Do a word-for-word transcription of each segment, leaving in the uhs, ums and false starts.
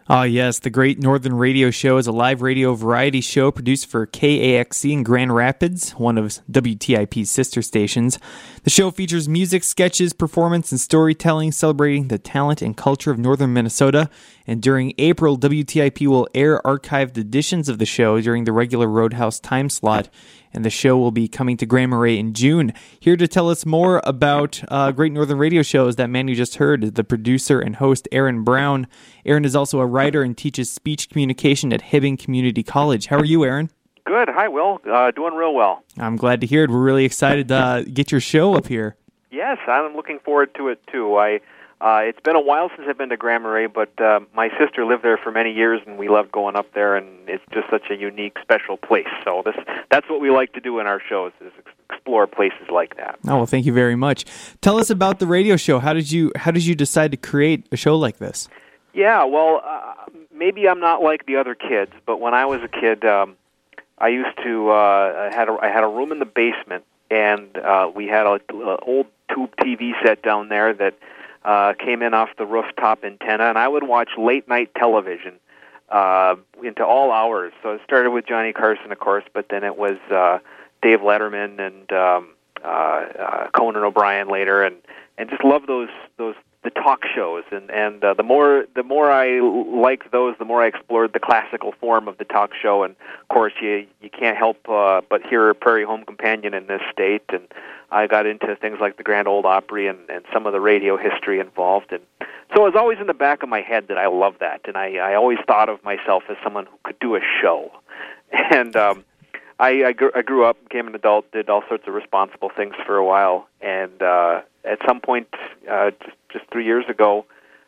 Ah, yes, the Great Northern Radio Show is a live radio variety show produced for K A X C in Grand Rapids, one of W T I P's sister stations. The show features music, sketches, performance, and storytelling celebrating the talent and culture of northern Minnesota. And during April, W T I P will air archived editions of the show during the regular Roadhouse time slot. And the show will be coming to Grand Marais in June. Here to tell us more about uh, Great Northern Radio Show is that man you just heard, the producer and host, Aaron Brown. Aaron is also a writer and teaches speech communication at Hibbing Community College. How are you, Aaron? Good. Hi, Will. Uh, doing real well. I'm glad to hear it. We're really excited to uh, get your show up here. Yes, I'm looking forward to it, too. I uh, It's been a while since I've been to Grand Marais, but uh, my sister lived there for many years, and we loved going up there, and it's just such a unique, special place. So this that's what we like to do in our shows, is explore places like that. Oh, well, thank you very much. Tell us about the radio show. How did you How did you decide to create a show like this? Yeah, well, uh, maybe I'm not like the other kids, but when I was a kid, um, I used to, uh, I had a, I had a room in the basement, and uh, we had an old tube T V set down there that uh, came in off the rooftop antenna, and I would watch late-night television uh, into all hours. So it started with Johnny Carson, of course, but then it was uh, Dave Letterman and um, uh, uh, Conan O'Brien later, and, and just love those those the talk shows, and and uh, the more the more I liked those, the more I explored the classical form of the talk show. And of course, you you can't help uh, but hear Prairie Home Companion in this state. And I got into things like the Grand Ole Opry and, and some of the radio history involved. And so it was always in the back of my head that I love that, and I, I always thought of myself as someone who could do a show. And um, I, I, grew, I grew up, became an adult, did all sorts of responsible things for a while, and uh, at some point, uh, just, just three years ago,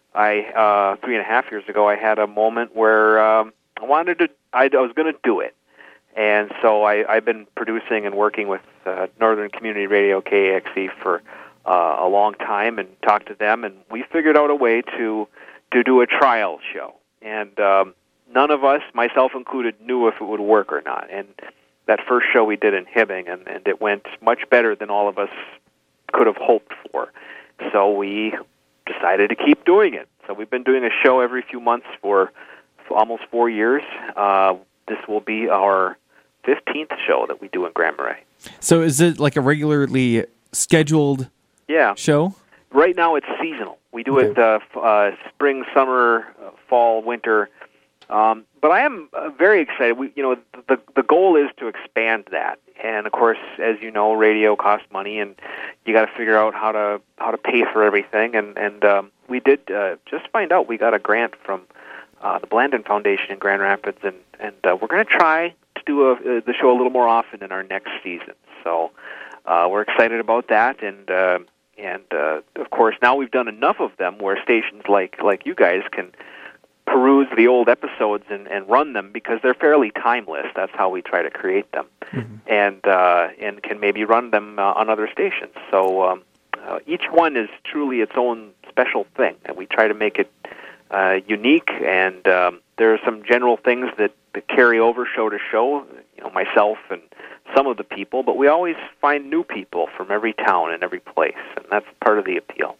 I uh, three and a half years ago, I had a moment where um, I wanted to, I, I was going to do it, and so I, I've been producing and working with uh, Northern Community Radio K A X C for uh, a long time, and talked to them, and we figured out a way to to do a trial show, and um, none of us, myself included, knew if it would work or not, and that first show we did in Hibbing, and, and it went much better than all of us could have hoped for. So we decided to keep doing it. So we've been doing a show every few months for, for almost four years. Uh, this will be our fifteenth show that we do in Grand Marais. So is it like a regularly scheduled yeah. show? Right now it's seasonal. We do Okay. it uh, f- uh, spring, summer, uh, fall, winter. Um, but I am uh, very excited. We, you know, the the goal is to expand that, and of course, as you know, radio costs money, and you got to figure out how to how to pay for everything. And and um, we did uh, just find out we got a grant from uh, the Blandin Foundation in Grand Rapids, and and uh, we're going to try to do a, uh, the show a little more often in our next season. So uh, we're excited about that, and uh, and uh, of course, now we've done enough of them where stations like like you guys can peruse the old episodes and, and run them, because they're fairly timeless. That's how we try to create them, mm-hmm. and uh, and can maybe run them uh, on other stations. So um, uh, each one is truly its own special thing, and we try to make it uh, unique. And um, there are some general things that, that carry over show to show. You know, myself and some of the people, but we always find new people from every town and every place, and that's part of the appeal.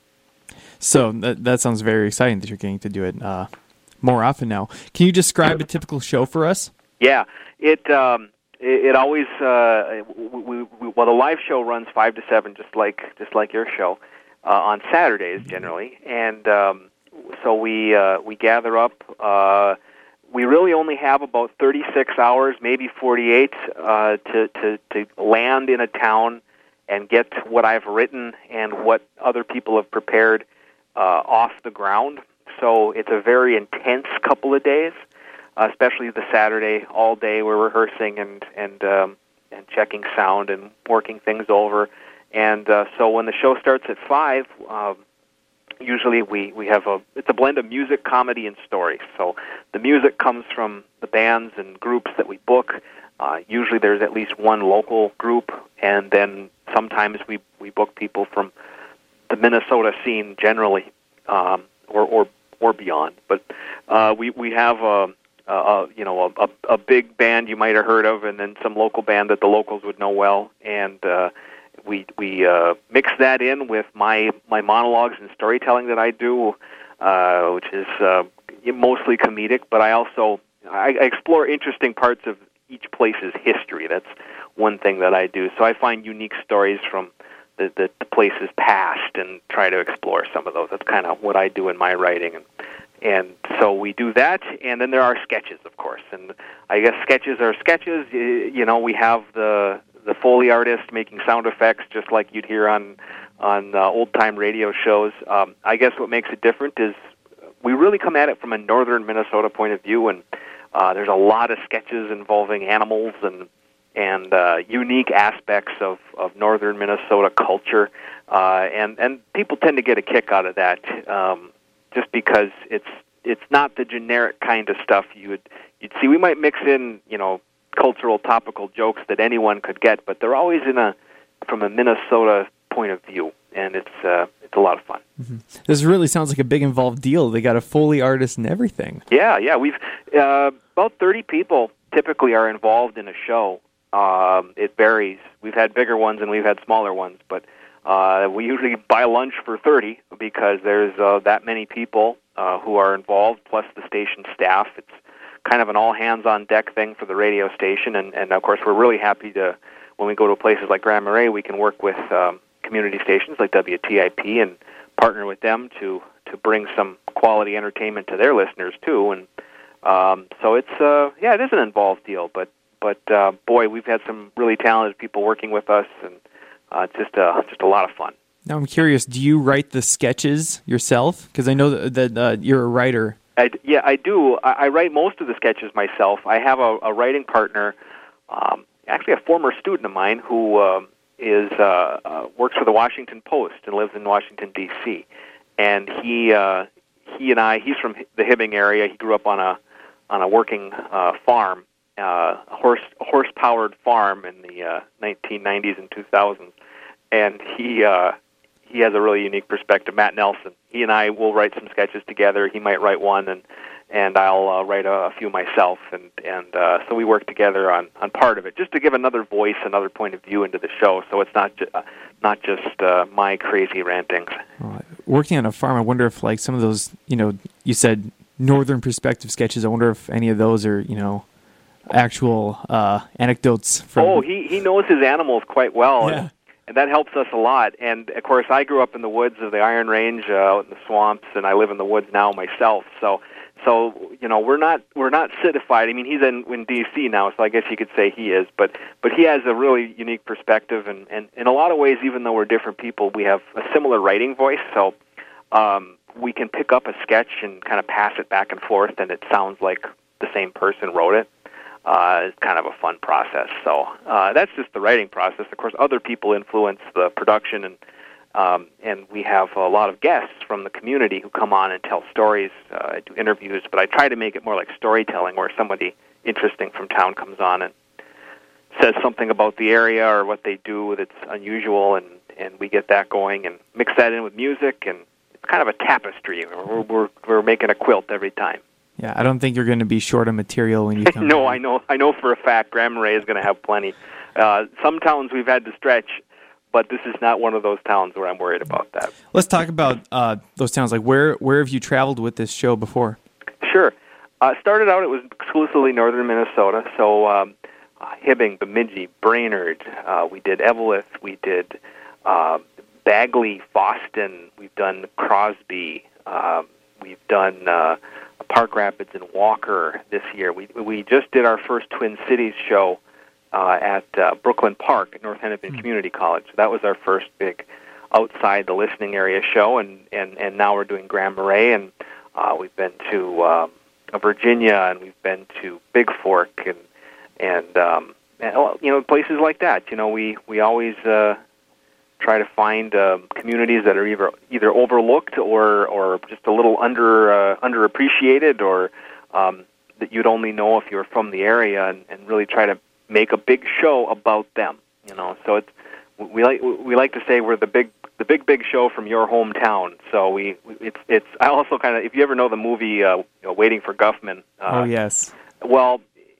So that that sounds very exciting that you're getting to do it Uh... more often now. Can you describe a typical show for us? Yeah, it um, it, it always uh, we, we, well the live show runs five to seven, just like just like your show, uh, on Saturdays generally, and um, so we uh, we gather up. Uh, we really only have about thirty-six hours, maybe forty-eight, uh, to to to land in a town and get what I've written and what other people have prepared uh, off the ground. So it's a very intense couple of days, uh, especially the Saturday all day. We're rehearsing and and um, and checking sound and working things over. And uh, so when the show starts at five, um, usually we, we have a it's a blend of music, comedy, and story. So the music comes from the bands and groups that we book. Uh, usually there's at least one local group, and then sometimes we, we book people from the Minnesota scene generally, um, or or or beyond. But uh, we we have a, a you know a, a big band you might have heard of, and then some local band that the locals would know well, and uh, we we uh, mix that in with my my monologues and storytelling that I do, uh, which is uh, mostly comedic, but I also I, I explore interesting parts of each place's history. That's one thing that I do. So I find unique stories from the, the, the place's past and try to explore some of those. That's kind of what I do in my writing. And, and so we do that, and then there are sketches, of course. And I guess sketches are sketches. You know, we have the the Foley artist making sound effects just like you'd hear on, on uh, old-time radio shows. Um, I guess what makes it different is we really come at it from a northern Minnesota point of view, and Uh, there's a lot of sketches involving animals and and uh, unique aspects of, of northern Minnesota culture, uh, and and people tend to get a kick out of that, um, just because it's it's not the generic kind of stuff you would you'd see. We might mix in you know cultural topical jokes that anyone could get, but they're always in a from a Minnesota point of view, and it's uh, it's a lot of fun. Mm-hmm. This really sounds like a big involved deal. They got a Foley artist and everything. Yeah, yeah. We've uh, about thirty people typically are involved in a show. Um, it varies. We've had bigger ones and we've had smaller ones, but uh, we usually buy lunch for thirty because there's uh, that many people uh, who are involved, plus the station staff. It's kind of an all-hands-on-deck thing for the radio station, and, and of course we're really happy to, when we go to places like Grand Marais, we can work with um, community stations like W T I P and partner with them to, to bring some quality entertainment to their listeners too. And um, so it's uh, yeah, it is an involved deal. But but uh, boy, we've had some really talented people working with us, and uh, it's just uh, just a lot of fun. Now I'm curious, do you write the sketches yourself? Because I know that, that uh, you're a writer. I, yeah, I do. I, I write most of the sketches myself. I have a, a writing partner, um, actually a former student of mine who. Um, is uh, uh, works for the Washington Post and lives in Washington, D C And he uh, he and I, he's from the Hibbing area. He grew up on a on a working uh, farm, uh, a horse horse powered farm in the uh, nineteen nineties and two thousands. And he uh, he has a really unique perspective. Matt Nelson. He and I will write some sketches together. He might write one, and and I'll uh, write a, a few myself, and and uh, so we work together on, on part of it, just to give another voice, another point of view into the show. So it's not ju- uh, not just uh, my crazy rantings. Well, working on a farm, I wonder if like some of those, you know, you said northern perspective sketches. I wonder if any of those are, you know, actual uh, anecdotes from. Oh, he he knows his animals quite well. Yeah. And, and that helps us a lot. And of course, I grew up in the woods of the Iron Range, uh, out in the swamps, and I live in the woods now myself. So. So you know we're not we're not citified. I mean he's in, in D C now, so I guess you could say he is. But but he has a really unique perspective, and, and in a lot of ways, even though we're different people, we have a similar writing voice. So um, we can pick up a sketch and kind of pass it back and forth, and it sounds like the same person wrote it. Uh, it's kind of a fun process. So uh, that's just the writing process. Of course, other people influence the production, and Um, and we have a lot of guests from the community who come on and tell stories, uh, do interviews, but I try to make it more like storytelling, where somebody interesting from town comes on and says something about the area or what they do that's unusual, and, and we get that going and mix that in with music, and it's kind of a tapestry. We're, we're, we're making a quilt every time. Yeah, I don't think you're going to be short of material when you come. No, in. I know I know for a fact Grand Marais is going to have plenty. Uh, some towns we've had to stretch, but this is not one of those towns where I'm worried about that. Let's talk about uh, those towns. Like, where where have you traveled with this show before? Sure. Uh, started out, it was exclusively northern Minnesota, so um, uh, Hibbing, Bemidji, Brainerd. Uh, we did Eveleth. We did uh, Bagley, Boston. We've done Crosby. Uh, we've done uh, Park Rapids and Walker this year. We we just did our first Twin Cities show Uh, at uh, Brooklyn Park at North Hennepin mm. Community College. So that was our first big outside the listening area show, and, and, and now we're doing Grand Marais, and uh, we've been to um, Virginia, and we've been to Big Fork, and and, um, and you know places like that. You know, we we always uh, try to find um, communities that are either either overlooked or or just a little under uh, underappreciated, or um, that you'd only know if you were from the area, and, and really try to make a big show about them, you know. So it's we like we like to say we're the big the big big show from your hometown. So we it's it's I also kind of, if you ever know the movie uh, you know, Waiting for Guffman. Uh, oh yes. Well,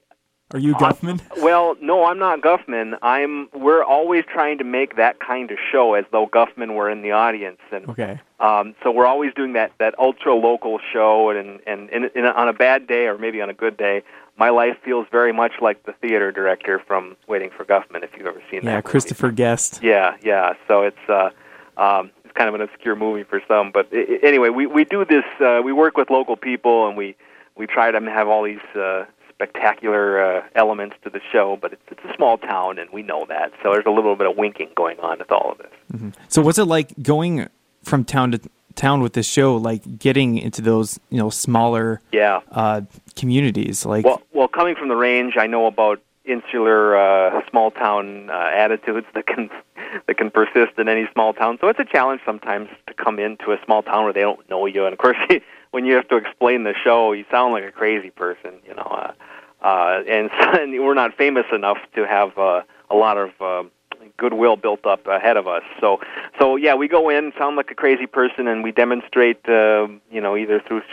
Are you Guffman? Uh, well, no, I'm not Guffman. I'm. We're always trying to make that kind of show as though Guffman were in the audience, and okay. Um, so we're always doing that, that ultra local show, and and, and, and on a bad day or maybe on a good day, my life feels very much like the theater director from Waiting for Guffman. If you've ever seen that, yeah, movie. Christopher Guest. Yeah, yeah. So it's uh, um, it's kind of an obscure movie for some, but I- anyway, we we do this. Uh, we work with local people, and we we try to have all these uh, spectacular uh, elements to the show. But it's it's a small town, and we know that. So there's a little bit of winking going on with all of this. Mm-hmm. So what's it like going from town to town with this show, like getting into those, you know, smaller yeah. uh, communities? Like, well, well, coming from the range, I know about insular, uh, small town uh, attitudes that can that can persist in any small town. So it's a challenge sometimes to come into a small town where they don't know you, and of course, when you have to explain the show, you sound like a crazy person, you know. Uh, uh, and, so, and we're not famous enough to have uh, a lot of Uh, goodwill built up ahead of us. So, so yeah, we go in, sound like a crazy person, and we demonstrate, uh, you know, either through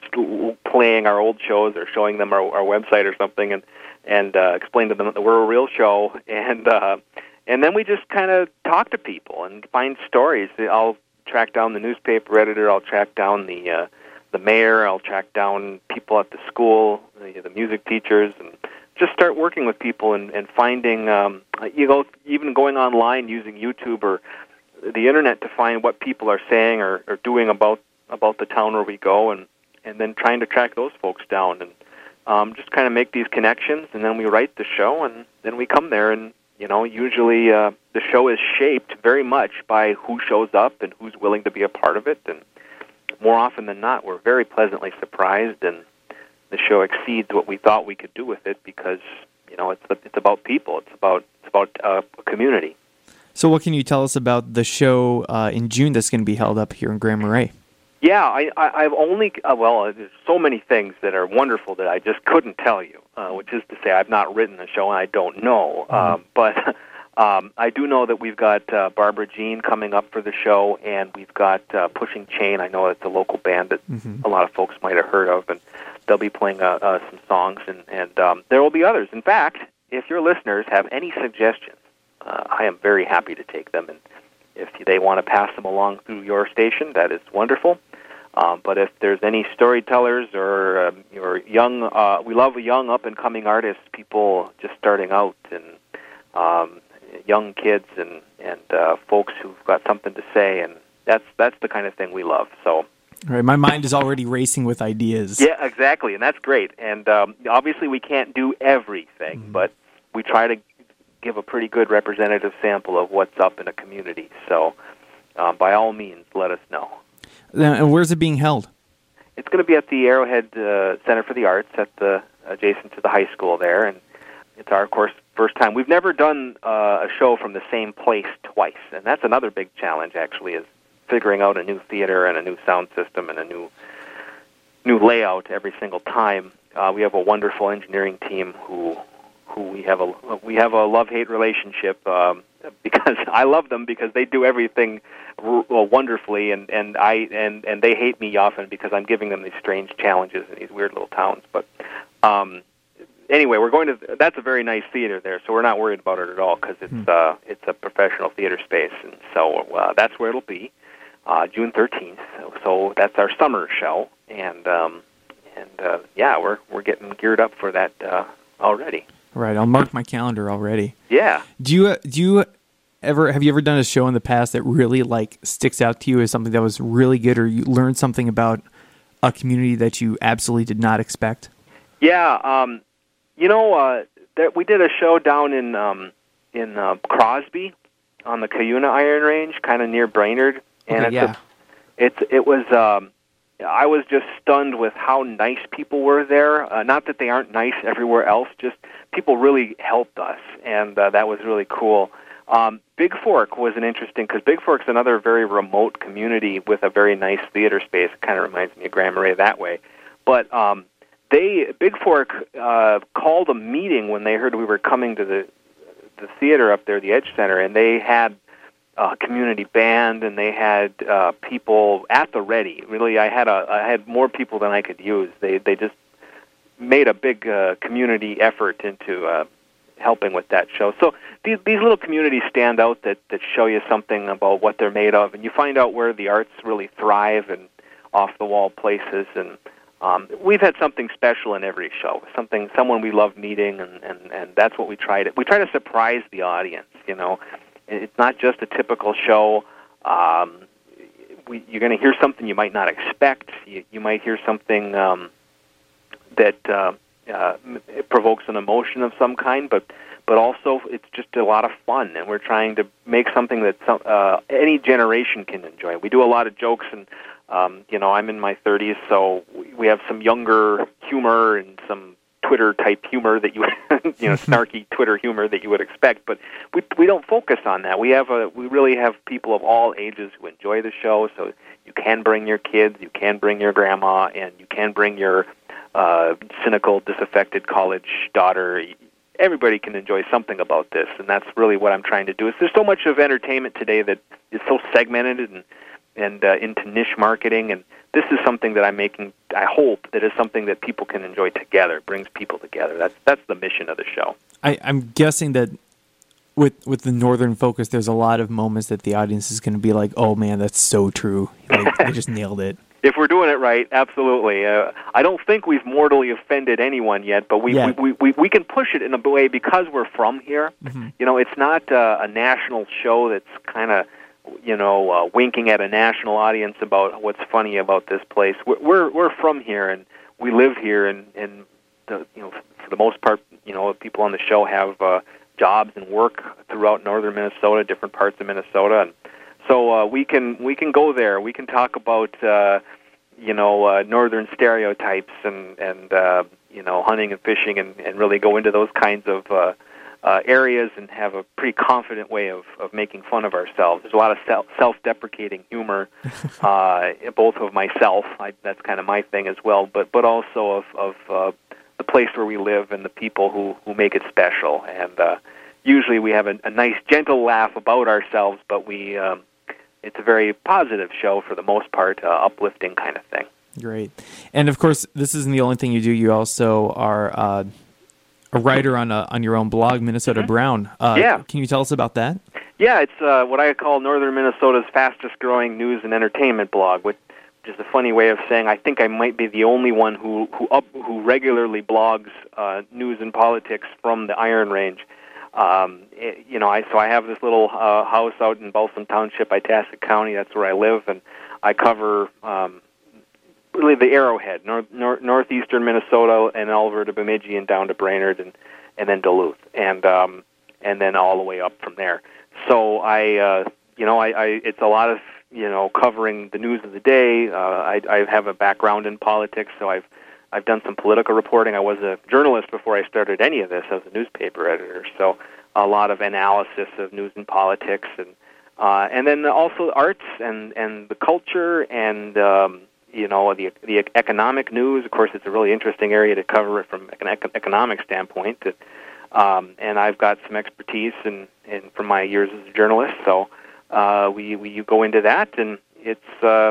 playing our old shows or showing them our, our website or something, and and uh, explain to them that we're a real show, and uh, and then we just kind of talk to people and find stories. I'll track down the newspaper editor. I'll track down the uh, the mayor. I'll track down people at the school, the, the music teachers, and just start working with people and, and finding, um, you know, even going online using YouTube or the internet to find what people are saying or, or doing about about the town where we go, and, and then trying to track those folks down and um, just kind of make these connections, and then we write the show, and then we come there, and, you know, usually uh, the show is shaped very much by who shows up and who's willing to be a part of it, and more often than not, we're very pleasantly surprised, and the show exceeds what we thought we could do with it because, you know, it's it's about people. It's about it's about uh, a community. So what can you tell us about the show uh, in June that's going to be held up here in Grand Marais? Yeah, I, I, I've only, uh, well, there's so many things that are wonderful that I just couldn't tell you, uh, which is to say I've not written the show and I don't know. Mm-hmm. Um, but um, I do know that we've got uh, Barbara Jean coming up for the show, and we've got uh, Pushing Chain. I know it's a local band that mm-hmm. a lot of folks might have heard of, and they'll be playing uh, uh, some songs, and, and um, there will be others. In fact, if your listeners have any suggestions, uh, I am very happy to take them, and if they want to pass them along through your station, that is wonderful. Um, but if there's any storytellers or um, your young, uh, we love young up-and-coming artists, people just starting out, and um, young kids and, and uh, folks who've got something to say, and that's that's the kind of thing we love. So. All right, my mind is already racing with ideas. Yeah, exactly, and that's great. And um, obviously we can't do everything, mm-hmm. but we try to give a pretty good representative sample of what's up in a community. So um, by all means, let us know. And where's it being held? It's going to be at the Arrowhead uh, Center for the Arts, at the adjacent to the high school there, and it's our, of course, first time. We've never done uh, a show from the same place twice, and that's another big challenge, actually, is figuring out a new theater and a new sound system and a new new layout every single time. Uh, we have a wonderful engineering team who who we have a we have a love-hate relationship um, because I love them because they do everything r- well, wonderfully, and, and I and, and they hate me often because I'm giving them these strange challenges in these weird little towns. But um, anyway, we're going to. That's a very nice theater there, so we're not worried about it at all because it's hmm. uh, it's a professional theater space, and so uh, that's where it'll be. Uh, June thirteenth, so that's our summer show, and um, and uh, yeah, we're we're getting geared up for that uh, already. Right, I'll mark my calendar already. Yeah. Do you do you ever have you ever done a show in the past that really like sticks out to you as something that was really good, or you learned something about a community that you absolutely did not expect? Yeah, um, you know, uh, there, we did a show down in um, in uh, Crosby on the Cuyuna Iron Range, kind of near Brainerd. And okay, it's yeah. a, it's it was um, I was just stunned with how nice people were there. Uh, not that they aren't nice everywhere else, just people really helped us, and uh, that was really cool. Um, Big Fork was an interesting because Big Fork's another very remote community with a very nice theater space. It kind of reminds me of Grand Marais that way. But um, they Big Fork uh, called a meeting when they heard we were coming to the the theater up there, the Edge Center, and they had Uh, community band, and they had uh, people at the ready. Really, I had a I had more people than I could use. They they just made a big uh, community effort into uh, helping with that show. So these, these little communities stand out that, that show you something about what they're made of, and you find out where the arts really thrive and off-the-wall places. And um, we've had something special in every show, something, someone we love meeting, and, and, and that's what we try to, we try to surprise the audience, you know. It's not just a typical show. Um, we, you're going to hear something you might not expect. You, you might hear something um, that uh, uh, it provokes an emotion of some kind, but but also it's just a lot of fun, and we're trying to make something that some, uh, any generation can enjoy. We do a lot of jokes, and um, you know, I'm in my thirties, so we have some younger humor and some Twitter-type humor that you, you know, snarky Twitter humor that you would expect, but we we don't focus on that. We have a we really have people of all ages who enjoy the show, so you can bring your kids, you can bring your grandma, and you can bring your uh, cynical, disaffected college daughter. Everybody can enjoy something about this, and that's really what I'm trying to do. Is there's so much of entertainment today that is so segmented and and uh, into niche marketing, and this is something that I'm making, I hope, that is something that people can enjoy together, brings people together. That's that's the mission of the show. I, I'm guessing that with with the Northern focus, there's a lot of moments that the audience is going to be like, oh man, that's so true. Like, they just nailed it. If we're doing it right, absolutely. Uh, I don't think we've mortally offended anyone yet, but we, yeah. we, we, we can push it in a way because we're from here. Mm-hmm. You know, it's not uh, a national show that's kind of, you know, uh, winking at a national audience about what's funny about this place. We're we're, we're from here, and we live here, and, and the, you know, for the most part, you know, people on the show have uh, jobs and work throughout northern Minnesota, different parts of Minnesota, and so uh, we can we can go there. We can talk about uh, you know uh, northern stereotypes and and uh, you know hunting and fishing, and, and really go into those kinds of uh, uh, areas and have a pretty confident way of, of making fun of ourselves. There's a lot of self self-deprecating humor, uh, both of myself. I, that's kind of my thing as well, but but also of of uh, the place where we live and the people who, who make it special. And uh, usually we have a, a nice, gentle laugh about ourselves, but we. Um, It's a very positive show for the most part, uh, uplifting kind of thing. Great. And, of course, this isn't the only thing you do. You also are uh, a writer on a, on your own blog, Minnesota Mm-hmm. Brown. Uh, yeah. Can you tell us about that? Yeah, it's uh, what I call northern Minnesota's fastest-growing news and entertainment blog, which is a funny way of saying I think I might be the only one who who, up, who regularly blogs uh, news and politics from the Iron Range. Um, it, you know, I so I have this little uh, house out in Balsam Township, Itasca County. That's where I live, and I cover um, really the Arrowhead, north, north, northeastern Minnesota, and over to Bemidji and down to Brainerd, and and then Duluth, and um, and then all the way up from there. So I, uh, you know, I, I it's a lot of you know covering the news of the day. Uh, I, I have a background in politics, so I've I've done some political reporting. I was a journalist before I started any of this. I was a newspaper editor, so a lot of analysis of news and politics, and uh, and then also arts and, and the culture and um, you know the the economic news. Of course, it's a really interesting area to cover it from an economic standpoint. Um, and I've got some expertise in, in from my years as a journalist, so uh, we we go into that, and it's. Uh,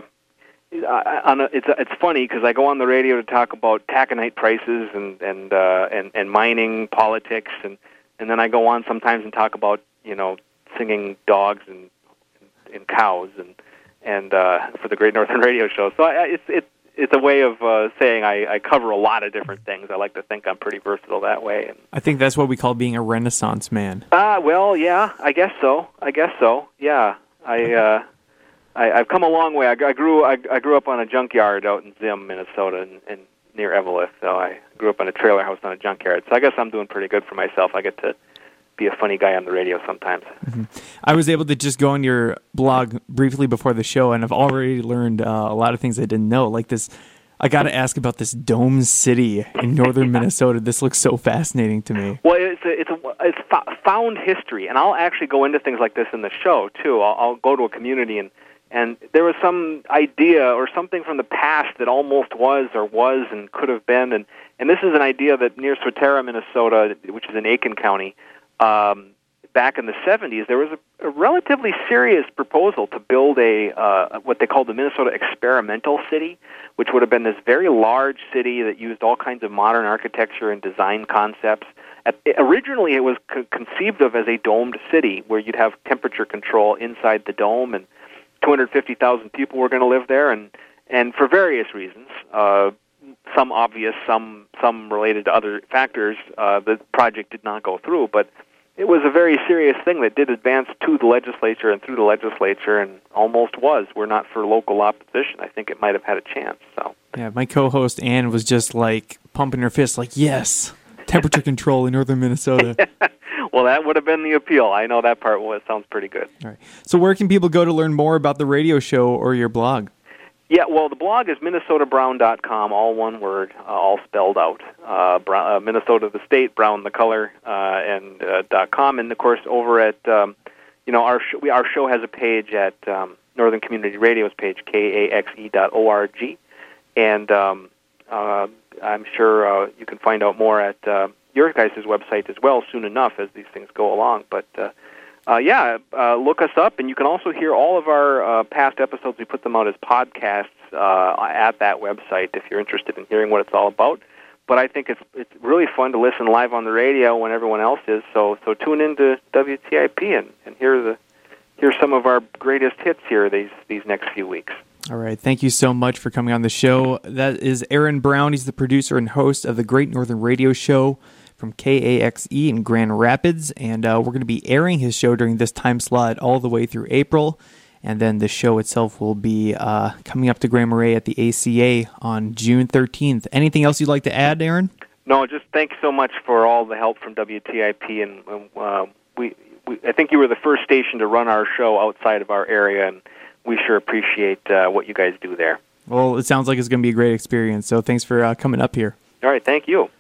I, on a, it's it's funny because I go on the radio to talk about taconite prices and and uh, and and mining politics, and, and then I go on sometimes and talk about you know singing dogs and and cows and and uh, for the Great Northern Radio Show. So I, it's it's it's a way of uh, saying I, I cover a lot of different things. I like to think I'm pretty versatile that way. And, I think that's what we call being a Renaissance man. Ah, uh, well, yeah, I guess so. I guess so. Yeah, I. Uh, I, I've come a long way. I, I grew I, I grew up on a junkyard out in Zim, Minnesota, and, and near Eveleth. So I grew up on a trailer house on a junkyard. So I guess I'm doing pretty good for myself. I get to be a funny guy on the radio sometimes. Mm-hmm. I was able to just go on your blog briefly before the show, and I've already learned uh, a lot of things I didn't know. Like this, I got to ask about this Dome City in northern Minnesota. This looks so fascinating to me. Well, it's a, it's a, it's found history, and I'll actually go into things like this in the show too. I'll, I'll go to a community and. And there was some idea or something from the past that almost was or was and could have been. And, and this is an idea that near Swatara, Minnesota, which is in Aiken County, um, back in the seventies, there was a, a relatively serious proposal to build a uh, what they called the Minnesota Experimental City, which would have been this very large city that used all kinds of modern architecture and design concepts. At, originally, it was co- conceived of as a domed city where you'd have temperature control inside the dome, and two hundred fifty thousand people were going to live there, and, and for various reasons, uh, some obvious, some some related to other factors, uh, the project did not go through, but it was a very serious thing that did advance to the legislature and through the legislature, and almost was. Were not for local opposition, I think it might have had a chance. So yeah, my co-host Ann was just like pumping her fist, like, yes, temperature control in northern Minnesota. Well, that would have been the appeal. I know that part was sounds pretty good. All right. So where can people go to learn more about the radio show or your blog? Yeah, well, the blog is minnesota brown dot com, all one word, uh, all spelled out. Uh, Brown, uh, Minnesota the state, Brown the color, uh, and uh, dot com. And of course, over at um, you know our sh- we, our show has a page at um, Northern Community Radio's page, K A X E dot org, and um, uh, I'm sure uh, you can find out more at uh, your guys' website as well soon enough as these things go along. But uh, Uh, yeah, uh, look us up, and you can also hear all of our uh, past episodes. We put them out as podcasts uh, at that website if you're interested in hearing what it's all about. But I think it's it's really fun to listen live on the radio when everyone else is. So so tune into W T I P and, and hear the hear some of our greatest hits here these these next few weeks. All right. Thank you so much for coming on the show. That is Aaron Brown. He's the producer and host of the Great Northern Radio Show from K A X E in Grand Rapids, and uh, we're going to be airing his show during this time slot all the way through April, and then the show itself will be uh, coming up to Grand Marais at the A C A on June thirteenth. Anything else you'd like to add, Aaron? No, just thanks so much for all the help from W T I P, and uh, we, we I think you were the first station to run our show outside of our area, and we sure appreciate uh, what you guys do there. Well, it sounds like it's going to be a great experience, so thanks for uh, coming up here. All right, thank you.